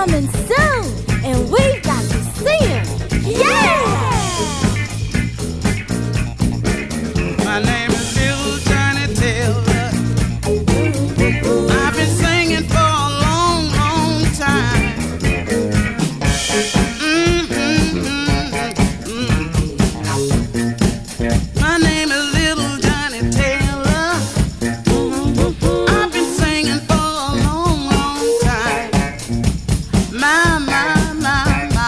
coming soon, and we've got to see him. Yeah! My name is Little Johnny Taylor. I've been singing for a long, long time. My name is Little Johnny Taylor. I've been singing for a long, long time. My, my, my, my.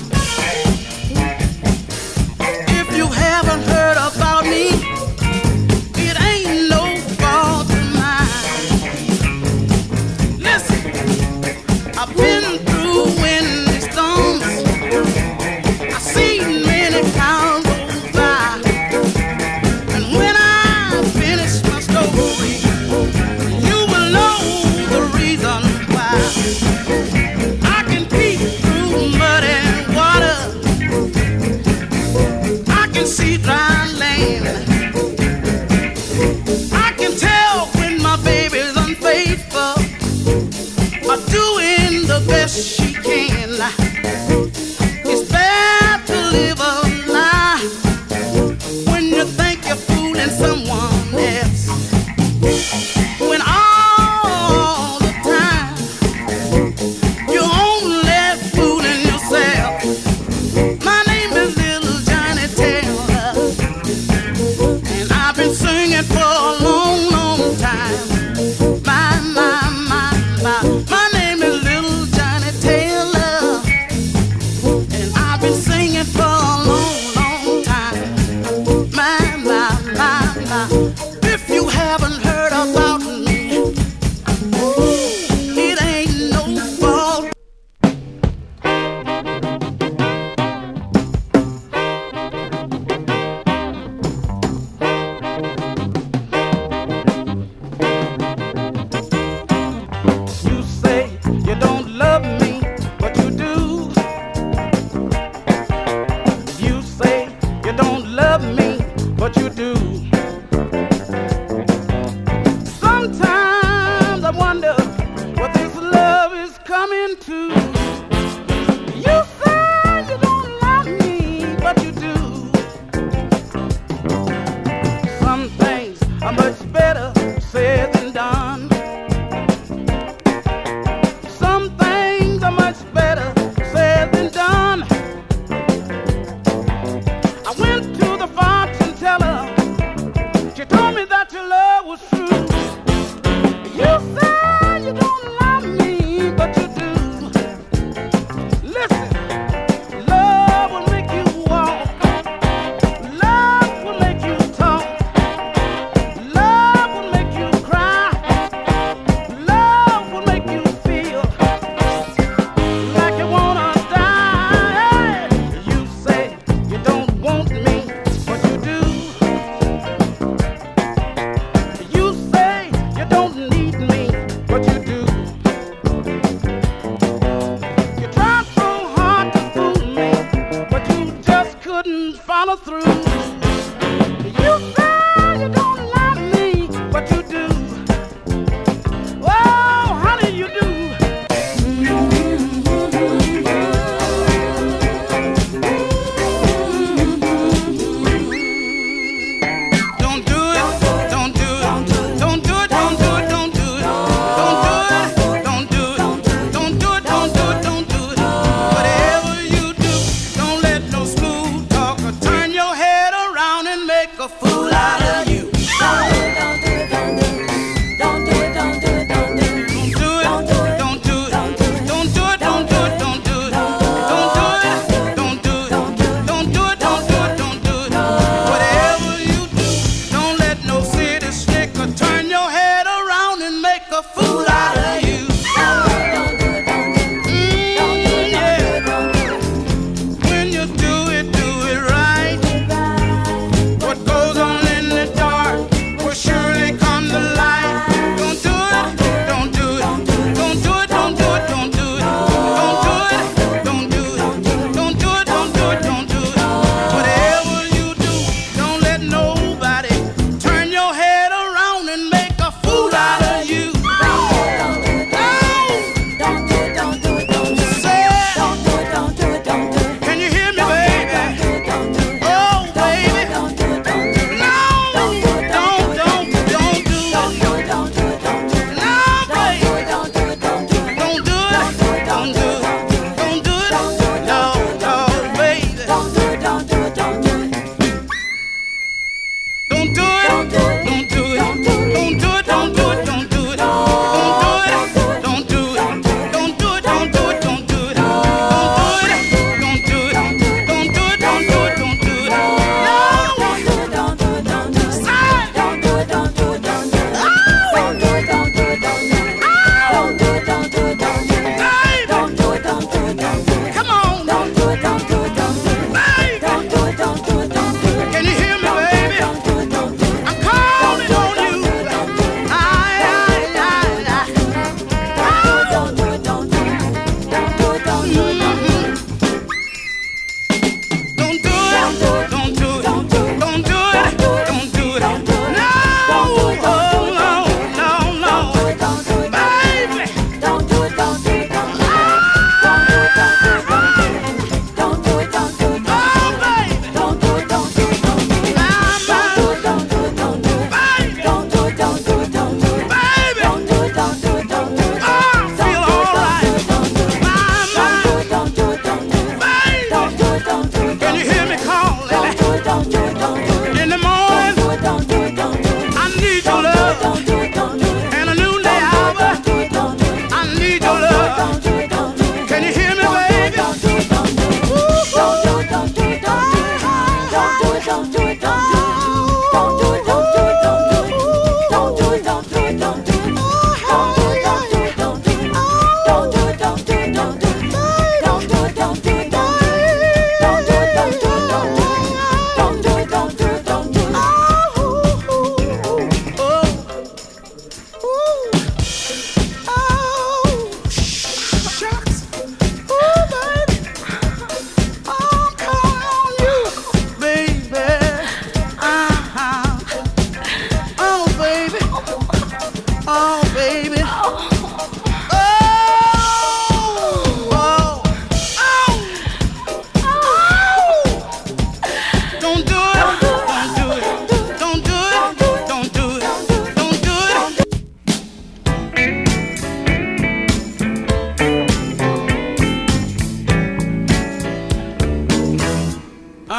If you haven't heard about me, it ain't no fault of mine. Listen, I've been through windy storms. I've seen many clouds go by. And when I finish my story, you will know the reason why. I can peek through mud and water. I can see dry land. I can tell when my baby's unfaithful or doing the best she can. It's bad to live a lie when you think you're fooling someone else. When all the time you're only fooling yourself. My name is Little Johnny Taylor, and I've been singing for a long, long time. My, my, my, my. My name is Little Johnny Taylor, and I've been singing for a long, long time. My, my, my, my. If you haven't heard about me, it ain't no fault. You say you don't love me, but you do. You say you don't love me, but you do. Sometimes I wonder what this love is coming to. You say you don't love me, but you do. Some things are much better said than done. Some things are much better said than done. I went to the fortune teller. She told me that your love was true. You said you don't love me, but you do.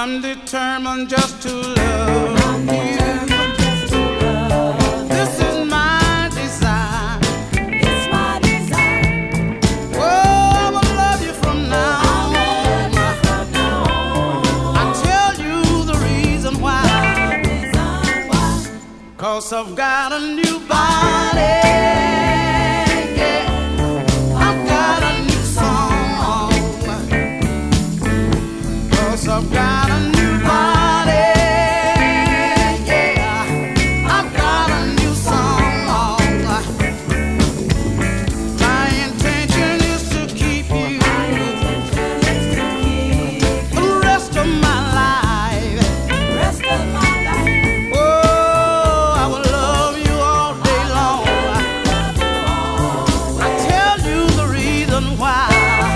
I'm determined just to love you. This is my desire. It's my desire. Oh, I will love you from now on. I tell you the reason why. 'Cause I've got a new body. Yeah, I've got a new song. 'Cause I've got a new body. Yeah, I've got a new song. My intention is to keep you the rest of my life. Oh, I will love you all day long. I tell you the reason why.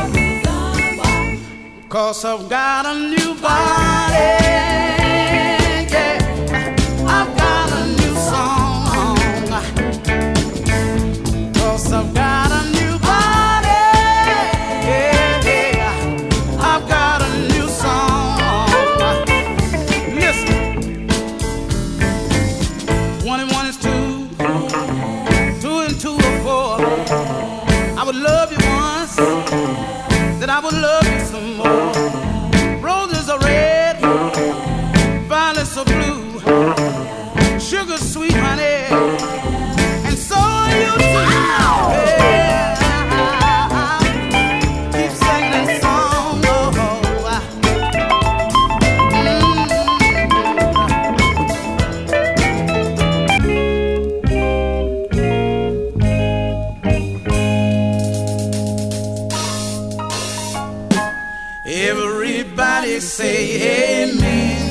'Cause I've got a new body. Yeah, I've got a new song. 'Cause I've got a new body. Yeah, I've got a new song. Listen. 1 and 1 is 2. 2 and 2 are 4. I would love you once, then I would love you some more. Roses are red, violets are blue, sugar sweet honey, and so are you too. Yeah, keep singing that song. Everybody say amen.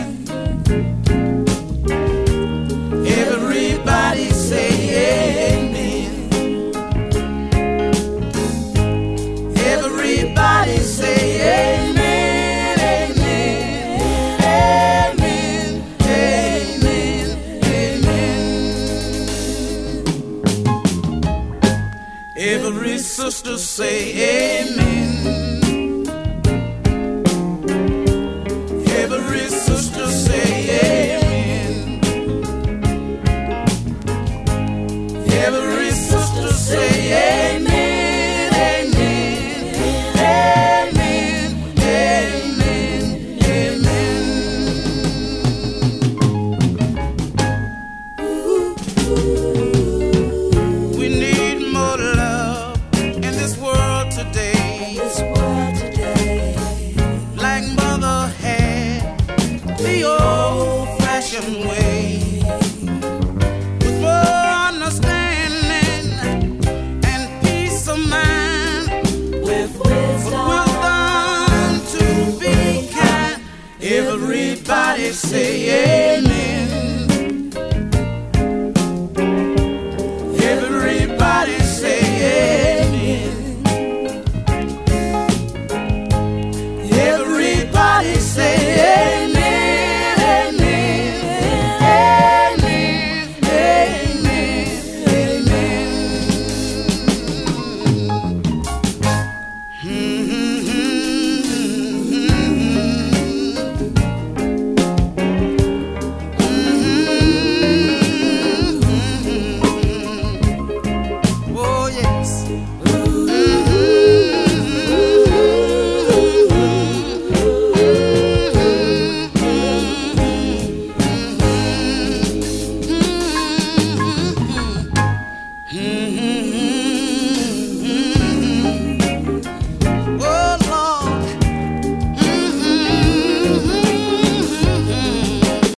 Everybody say amen. Everybody say amen, amen, amen, amen, amen. Every sister say amen. Every sister say amen. Every sister say amen, amen, amen, amen, amen. We need more love in this world today. Like mother had the old-fashioned way, with more understanding and peace of mind, with wisdom to be kind. Everybody say amen.